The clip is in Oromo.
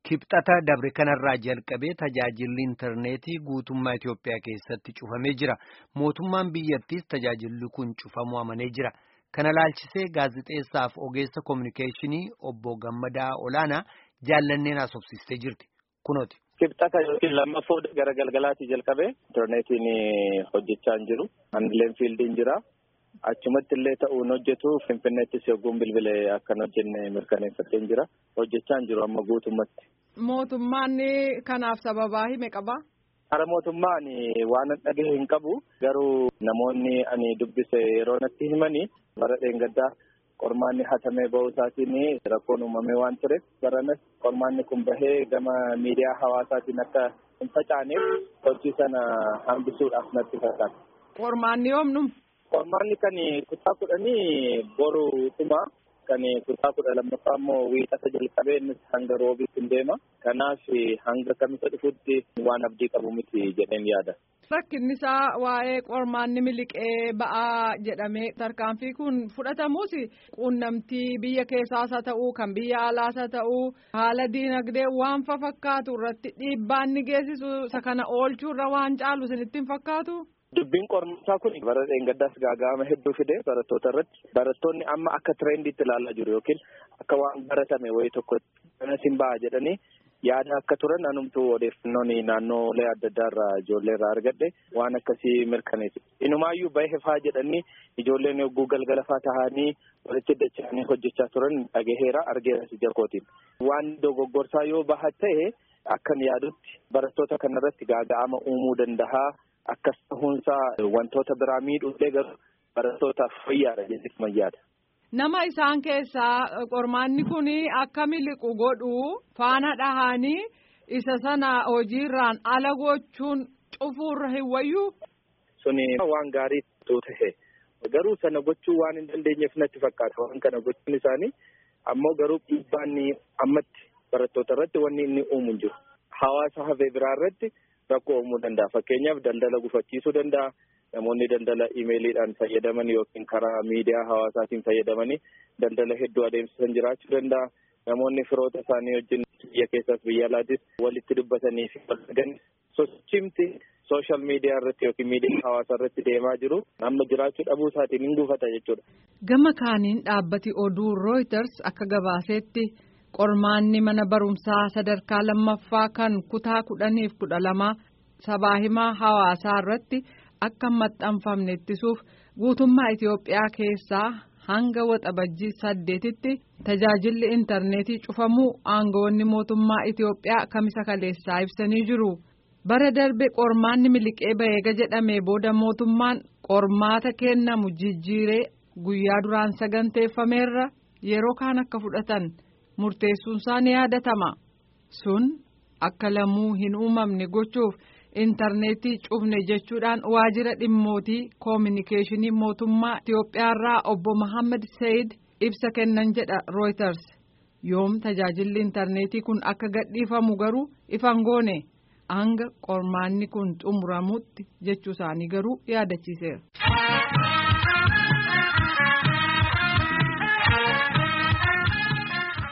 Kibxata dabre kanarraa jalqabee tajaajilli intarneetii guutummaa Itoophiyaa keessatti cufamee jira. Mootummaan biyyattiis tajaajilli kun cufamuu amanee jira. Kana laalchisee gaazexeessaaf ogeessa kominikeeshinii obbo Gammadaa Olaanaa jaallanneen haasofsiistee jirti. Kunooti. Kibxata yookiin lammaffoo gara galgalaatti jalqabee intarneetiin hojjechaa hin jiru. Handileen fiildiin jira. Achumatti illee ta'uun hojjetu Finfinneettis yogguun bilbilee akkan hojjenne mirkaneeffatee jira. Hojjechaa hin jiru amma guutummatti. Mootummaan kanaaf sababaa hime qabaa? Hara mootummaan waan dhagahe hin qabu. Garuu namoonni ani dubbise yeroo natti himanii bara dheengaddaa qormaanni hatamee ba'uu isaatiin rakkoon uumamee waan ture. Baranas qormaanni kun bahee gama miidiyaa hawaasaatiin akka hin facaaneef hojii sana hambisuudhaaf natti fakkaata. Qormaanni yoomnu? Qormaanni kan kutaa 10 boru dhuma. Kan kutaa 12 immoo wiixata jalqabee innis hanga roobiitti hin deema. Kanaaf hanga kamisa dhufutti waan abdii qabu miti jedheen yaada. Rakkinni isaa waa'ee qormaanni miliqee ba'aa jedhamee tarkaanfii kun fudhatamus quunnamtii biyya keessaas haa ta'uu kan biyya alaas haa ta'uu haala diinagdee waan fakkaatu irratti dhiibbaan ni geessisu isa kana oolchuurra waan caalu isinitti hin fakkaatu? Dubbiin qormaataa kun bara dheengaddaas gaaga'ama hedduu fide barattoota irratti. Barattoonni amma akka tirendiitti ilaalaa jiru yookiin akka waan baratame wayii tokko kanas hin ba'a jedhanii yaada akka turan anumtuu odeeffannoon naannoolee adda addaa irraa ijoollee irraa argadhe waan akkasii mirkaneessu. Inumaayyuu bahee fa'aa jedhanii ijoolleen yogguu galgala fa'aa tahanii walitti dacha'anii hojjechaa turan dhagaheera argeeras ija kootiin. Waan dogoggorsaa yoo baha ta'e akkan yaadutti barattoota kanarratti gaaga'ama uumuu danda'a. Akkas ta'uunsaa wantoota biraa miidhuullee garuu barattootaaf fayyaadha jedhee mayyaadha. Nama isaan keessaa qormaanni kun akka miliqu godhu faana dhahanii isa sana hojiirraan ala gochuun cufuurra hin wayyuu? Suni waan gaarii ta'e garuu sana gochuu waan hin dandeenyeef natti fakkaata waan kana gochuun isaanii ammoo garuu dhiibbaan ammatti barattoota irratti wanni inni uumu hin jiru. Hawaasa hafee biraa irratti rakkoo uumuu danda'a. Fakkeenyaaf daldala gufachiisuu danda'a. Namoonni daldala iimeeliidhaan fayyadaman yookiin karaa miidiyaa hawaasaatiin fayyadamanii daldala hedduu adeemsisan jiraachuu danda'a. Namoonni firoota isaanii wajjin biyya keessaas biyya alaatis walitti dubbatanii fi walgan sochimti sooshaal miidiyaa irratti yookiin miidiyaa hawaasaa irratti deemaa jiru amma jiraachuu dhabuu isaatiin hin gufata jechuudha. Gama kaaniin dhaabbati oduu Reuters akka gabaasetti qormaanni mana barumsaa sadarkaa lammaffaa kan kutaa 10 fi 12 sabaa himaa hawaasaa irratti akka maxxanfamne ittisuuf guutummaa Itoophiyaa keessaa hanga waxabajjii 8tti tajaajilli intarneetii cufamuu aangawoonni mootummaa Itoophiyaa kamisa kaleessaa ibsanii jiru. Bara darbe qormaanni miliqee baheega jedhamee booda mootummaan qormaata kennamu jijjiiree guyyaa duraan saganteeffameerra yeroo kaan akka fudhatan murteessuun isaa ni yaadatama. Sun akka lamuu hin uumamne gochuuf intarneetii cufne jechuudhaan waajjira dhimmootii koominikeeshinii mootummaa Itoophiyaarraa obbo Mohaammed Said ibsa kennan jedha Reuters. Yoom tajaajilli intarneetii kun akka gadhiifamu garuu ifan goone hanga qormaanni kun xumuramutti jechuu isaanii garuu yaadachiiseera.